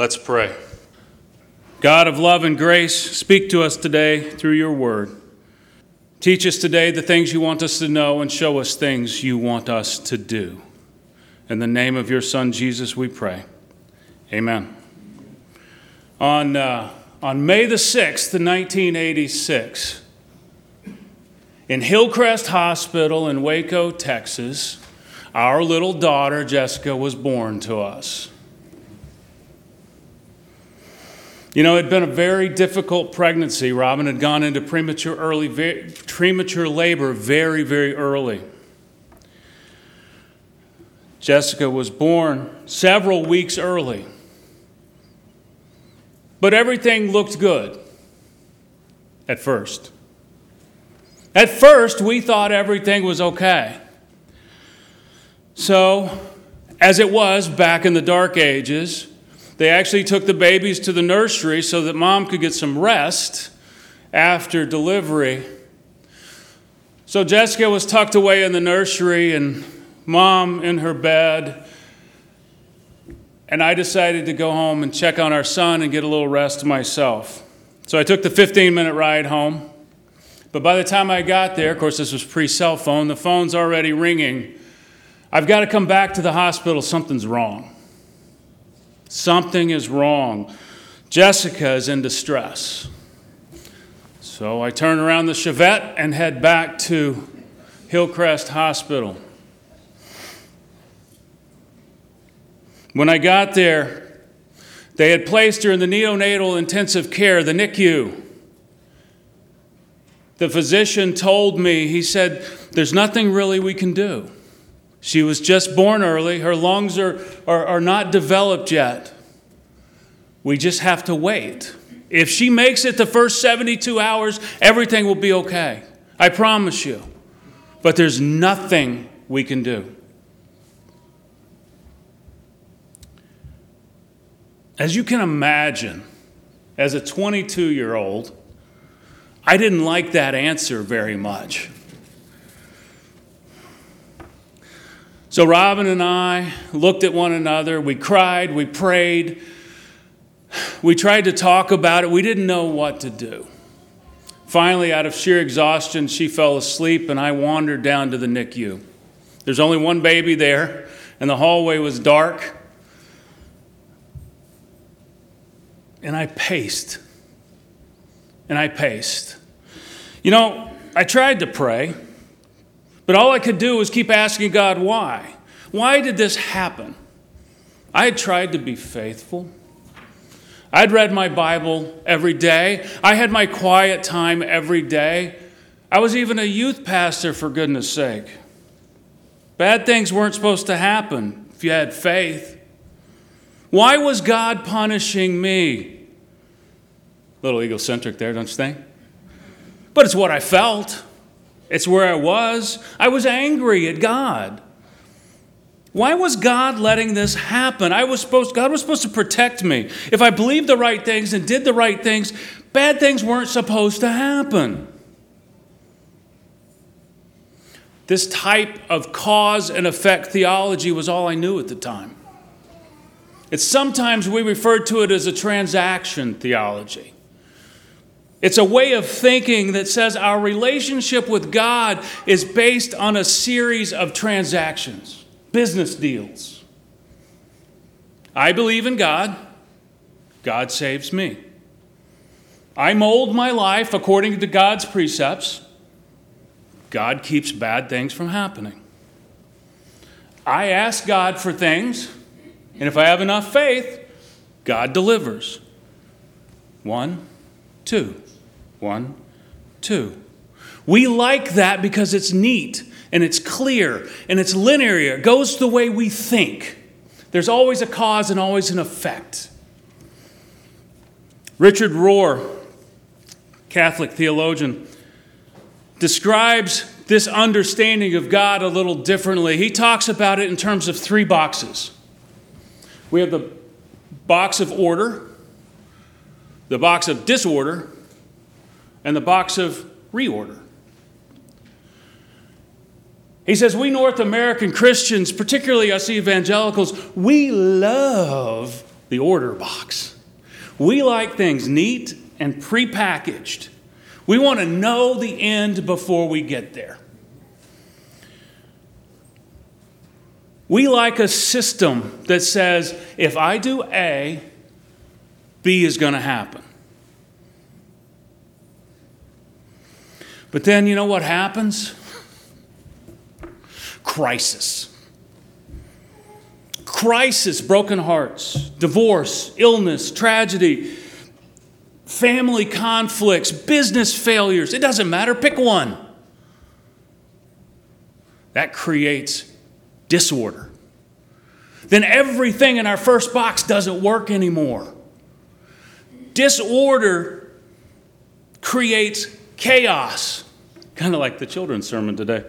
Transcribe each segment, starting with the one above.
Let's pray. God of love and grace, speak to us today through your word. Teach us today the things you want us to know and show us things you want us to do. In the name of your Son, Jesus, we pray. Amen. On May the 6th, 1986, in Hillcrest Hospital in Waco, Texas, our little daughter, Jessica, was born to us. You know, it had been a very difficult pregnancy. Robin had gone into premature labor very, very early. Jessica was born several weeks early. But everything looked good at first. At first, we thought everything was okay. So, as it was back in the dark ages, they actually took the babies to the nursery so that mom could get some rest after delivery. So Jessica was tucked away in the nursery and mom in her bed. And I decided to go home and check on our son and get a little rest myself. So I took the 15-minute ride home. But by the time I got there, of course this was pre-cell phone, the phone's already ringing. I've got to come back to the hospital. Something's wrong. Something is wrong. Jessica is in distress. So I turn around the Chevette and head back to Hillcrest Hospital. When I got there, they had placed her in the neonatal intensive care, the NICU. The physician told me, he said, there's nothing really we can do. She was just born early. Her lungs are not developed yet. We just have to wait. If she makes it the first 72 hours, everything will be okay. I promise you. But there's nothing we can do. As you can imagine, as a 22-year-old, I didn't like that answer very much. So Robin and I looked at one another. We cried, we prayed. We tried to talk about it. We didn't know what to do. Finally, out of sheer exhaustion, she fell asleep and I wandered down to the NICU. There's only one baby there and the hallway was dark. And I paced. You know, I tried to pray. But all I could do was keep asking God, why? Why did this happen? I had tried to be faithful. I'd read my Bible every day. I had my quiet time every day. I was even a youth pastor, for goodness sake. Bad things weren't supposed to happen if you had faith. Why was God punishing me? A little egocentric there, don't you think? But it's what I felt. It's where I was. I was angry at God. Why was God letting this happen? God was supposed to protect me. If I believed the right things and did the right things, bad things weren't supposed to happen. This type of cause and effect theology was all I knew at the time. Sometimes we referred to it as a transaction theology. It's a way of thinking that says our relationship with God is based on a series of transactions, business deals. I believe in God. God saves me. I mold my life according to God's precepts. God keeps bad things from happening. I ask God for things, and if I have enough faith, God delivers. 1, 2. 1, 2. We like that because it's neat and it's clear and it's linear. It goes the way we think. There's always a cause and always an effect. Richard Rohr, Catholic theologian, describes this understanding of God a little differently. He talks about it in terms of 3 boxes. We have the box of order, the box of disorder, and the box of reorder. He says, we North American Christians, particularly us evangelicals, we love the order box. We like things neat and prepackaged. We want to know the end before we get there. We like a system that says, if I do A, B is going to happen. But then you know what happens? Crisis. Crisis, broken hearts, divorce, illness, tragedy, family conflicts, business failures. It doesn't matter. Pick one. That creates disorder. Then everything in our first box doesn't work anymore. Disorder creates chaos. Kind of like the children's sermon today.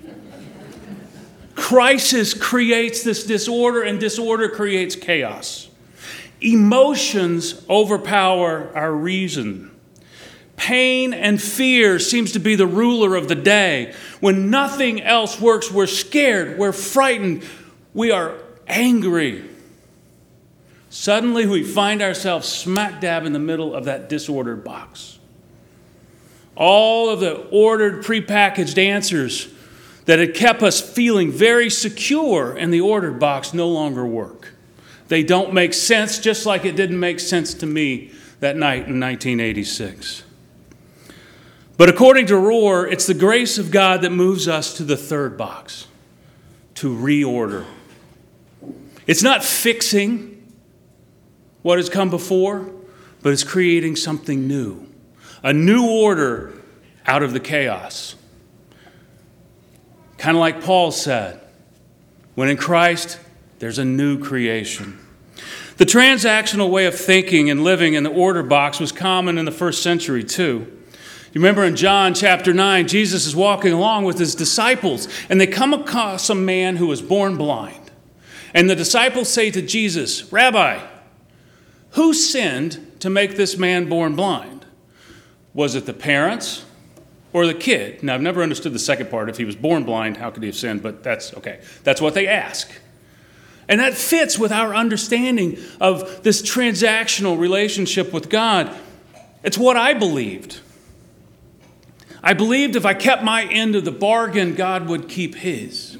Crisis creates this disorder, and disorder creates chaos. Emotions overpower our reason. Pain and fear seems to be the ruler of the day. When nothing else works, we're scared, we're frightened, we are angry. Suddenly we find ourselves smack dab in the middle of that disordered box. All of the ordered, prepackaged answers that had kept us feeling very secure in the ordered box no longer work. They don't make sense, just like it didn't make sense to me that night in 1986. But according to Rohr, it's the grace of God that moves us to the third box, to reorder. It's not fixing what has come before, but it's creating something new, a new order out of the chaos. Kind of like Paul said, when in Christ, there's a new creation. The transactional way of thinking and living in the order box was common in the first century too. You remember in John chapter 9, Jesus is walking along with his disciples, and they come across a man who was born blind. And the disciples say to Jesus, "Rabbi, who sinned to make this man born blind? Was it the parents or the kid?" Now, I've never understood the second part. If he was born blind, how could he have sinned? But that's okay. That's what they ask. And that fits with our understanding of this transactional relationship with God. It's what I believed. I believed if I kept my end of the bargain, God would keep his.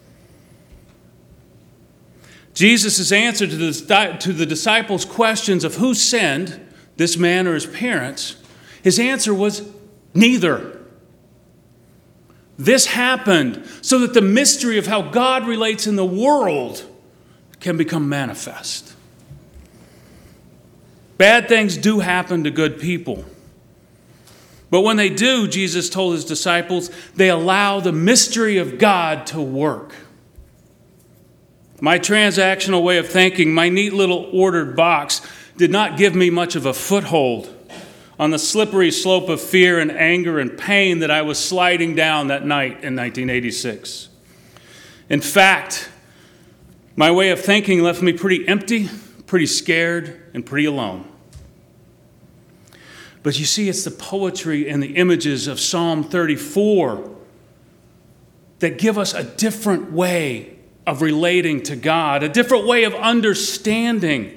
Jesus' answer to the disciples' questions of who sinned, this man or his parents, his answer was neither. This happened so that the mystery of how God relates in the world can become manifest. Bad things do happen to good people. But when they do, Jesus told his disciples, they allow the mystery of God to work. My transactional way of thinking, my neat little ordered box, did not give me much of a foothold on the slippery slope of fear and anger and pain that I was sliding down that night in 1986. In fact, my way of thinking left me pretty empty, pretty scared, and pretty alone. But you see, it's the poetry and the images of Psalm 34 that give us a different way of relating to God, a different way of understanding.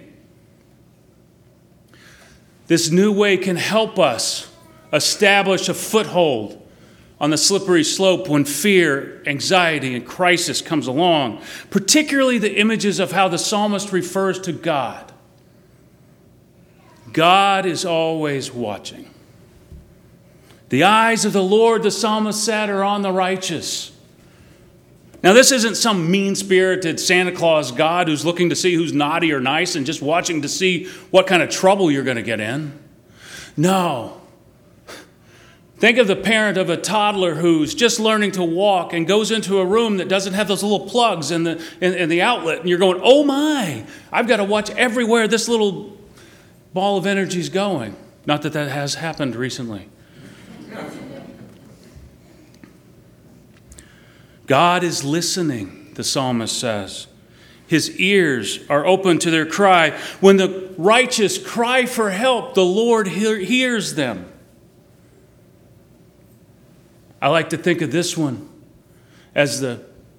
This new way can help us establish a foothold on the slippery slope when fear, anxiety, and crisis comes along, particularly the images of how the psalmist refers to God. God is always watching. The eyes of the Lord, the psalmist said, are on the righteous. Now, this isn't some mean-spirited Santa Claus God who's looking to see who's naughty or nice and just watching to see what kind of trouble you're going to get in. No. Think of the parent of a toddler who's just learning to walk and goes into a room that doesn't have those little plugs in the outlet. And you're going, oh my, I've got to watch everywhere this little ball of energy is going. Not that that has happened recently. God is listening, the psalmist says. His ears are open to their cry. When the righteous cry for help, the Lord hears them. I like to think of this one as the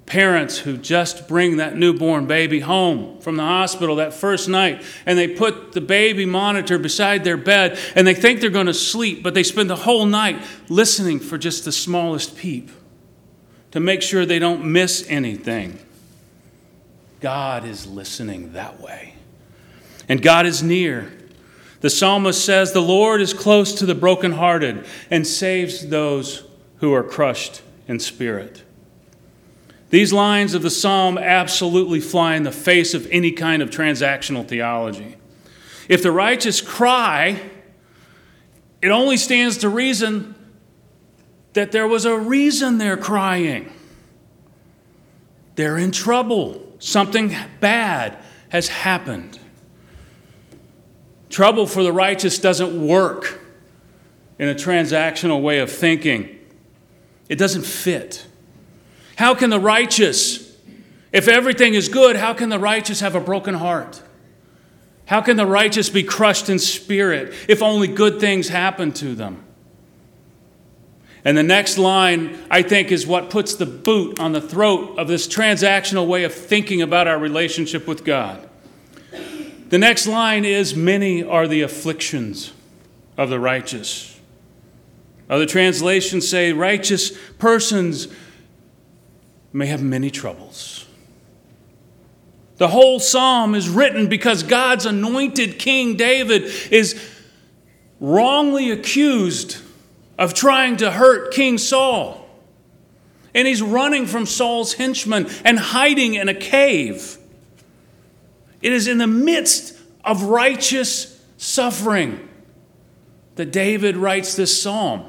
Parents who just bring that newborn baby home from the hospital that first night, and they put the baby monitor beside their bed, and they think they're going to sleep, but they spend the whole night listening for just the smallest peep to make sure they don't miss anything. God is listening that way. And God is near. The psalmist says, "The Lord is close to the brokenhearted and saves those who are crushed in spirit." These lines of the psalm absolutely fly in the face of any kind of transactional theology. If the righteous cry, it only stands to reason that there was a reason they're crying. They're in trouble. Something bad has happened. Trouble for the righteous doesn't work in a transactional way of thinking. It doesn't fit. How can the righteous, if everything is good, how can the righteous have a broken heart? How can the righteous be crushed in spirit if only good things happen to them? And the next line, I think, is what puts the boot on the throat of this transactional way of thinking about our relationship with God. The next line is, "Many are the afflictions of the righteous." Other translations say, "Righteous persons may have many troubles." The whole psalm is written because God's anointed King David is wrongly accused of trying to hurt King Saul. And he's running from Saul's henchmen and hiding in a cave. It is in the midst of righteous suffering that David writes this psalm.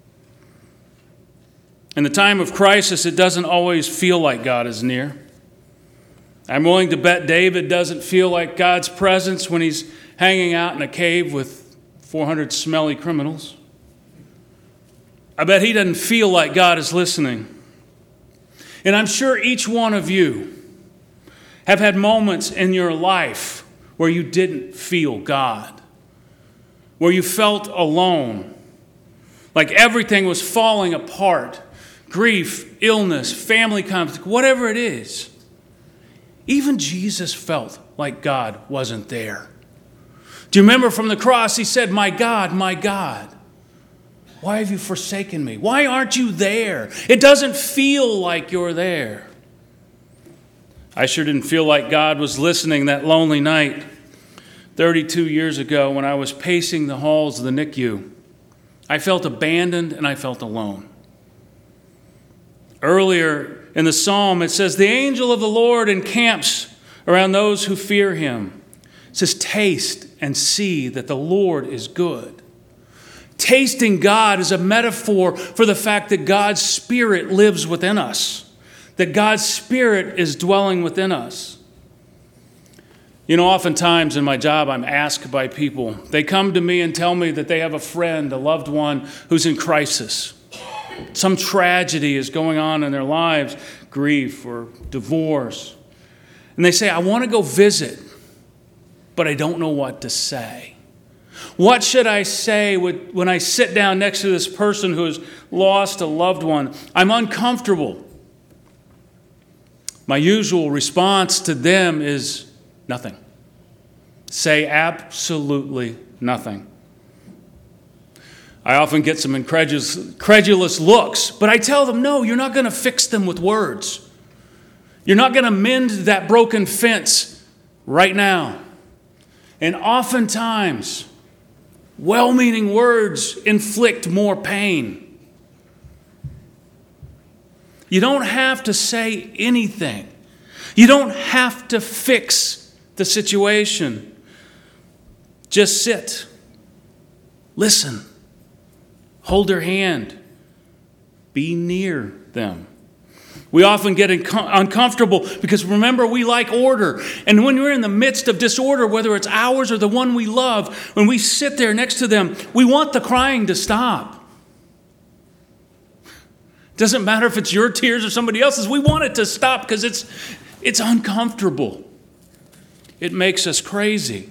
In the time of crisis, it doesn't always feel like God is near. I'm willing to bet David doesn't feel like God's presence when he's hanging out in a cave with 400 smelly criminals. I bet he doesn't feel like God is listening. And I'm sure each one of you have had moments in your life where you didn't feel God, where you felt alone, like everything was falling apart. Grief, illness, family conflict, whatever it is. Even Jesus felt like God wasn't there. Do you remember from the cross, he said, my God, why have you forsaken me? Why aren't you there? It doesn't feel like you're there." I sure didn't feel like God was listening that lonely night 32 years ago when I was pacing the halls of the NICU. I felt abandoned and I felt alone. Earlier in the psalm, it says, "The angel of the Lord encamps around those who fear him." It says, "Taste and see that the Lord is good." Tasting God is a metaphor for the fact that God's Spirit lives within us, that God's Spirit is dwelling within us. You know, oftentimes in my job, I'm asked by people, they come to me and tell me that they have a friend, a loved one who's in crisis. Some tragedy is going on in their lives, grief or divorce. And they say, "I want to go visit, but I don't know what to say. What should I say when I sit down next to this person who has lost a loved one? I'm uncomfortable." My usual response to them is nothing. Say absolutely nothing. I often get some incredulous looks, but I tell them, no, you're not going to fix them with words. You're not going to mend that broken fence right now. And oftentimes, well-meaning words inflict more pain. You don't have to say anything. You don't have to fix the situation. Just sit. Listen. Hold their hand. Be near them. We often get uncomfortable because, remember, we like order. And when we're in the midst of disorder, whether it's ours or the one we love, when we sit there next to them, we want the crying to stop. Doesn't matter if it's your tears or somebody else's. We want it to stop because it's uncomfortable. It makes us crazy.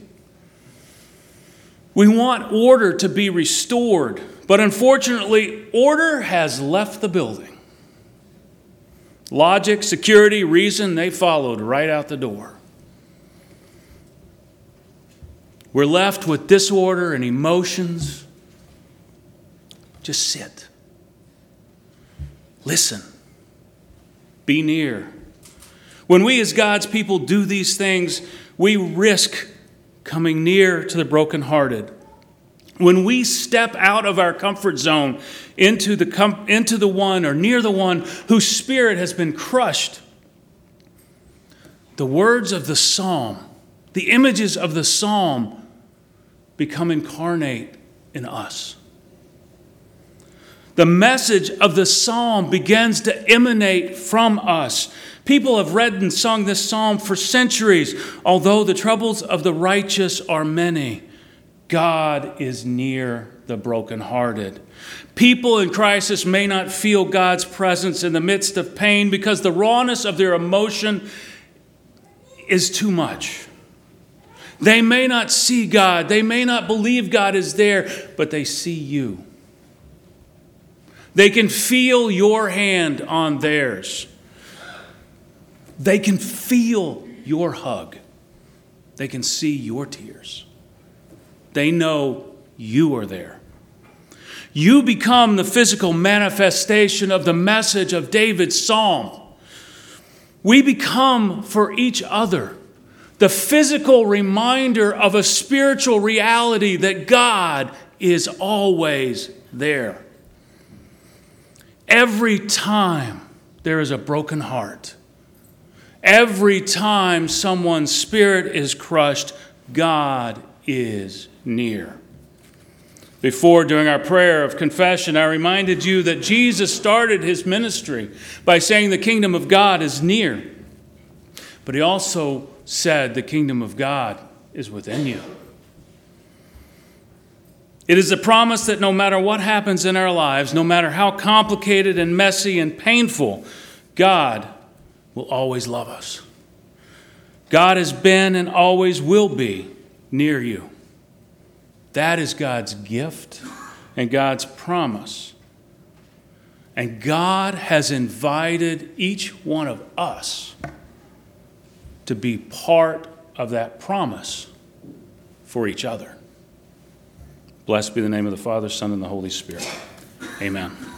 We want order to be restored. But unfortunately, order has left the building. Logic, security, reason, they followed right out the door. We're left with disorder and emotions. Just sit. Listen. Be near. When we as God's people do these things, we risk coming near to the brokenhearted. When we step out of our comfort zone into the one or near the one whose spirit has been crushed, the words of the psalm, the images of the psalm become incarnate in us. The message of the psalm begins to emanate from us. People have read and sung this psalm for centuries. Although the troubles of the righteous are many, God is near the brokenhearted. People in crisis may not feel God's presence in the midst of pain because the rawness of their emotion is too much. They may not see God. They may not believe God is there, but they see you. They can feel your hand on theirs. They can feel your hug. They can see your tears. They know you are there. You become the physical manifestation of the message of David's psalm. We become for each other the physical reminder of a spiritual reality that God is always there. Every time there is a broken heart, every time someone's spirit is crushed, God is near. Before, during our prayer of confession, I reminded you that Jesus started his ministry by saying the kingdom of God is near. But he also said the kingdom of God is within you. It is a promise that no matter what happens in our lives, no matter how complicated and messy and painful, God will always love us. God has been and always will be near you. That is God's gift and God's promise. And God has invited each one of us to be part of that promise for each other. Blessed be the name of the Father, Son, and the Holy Spirit. Amen.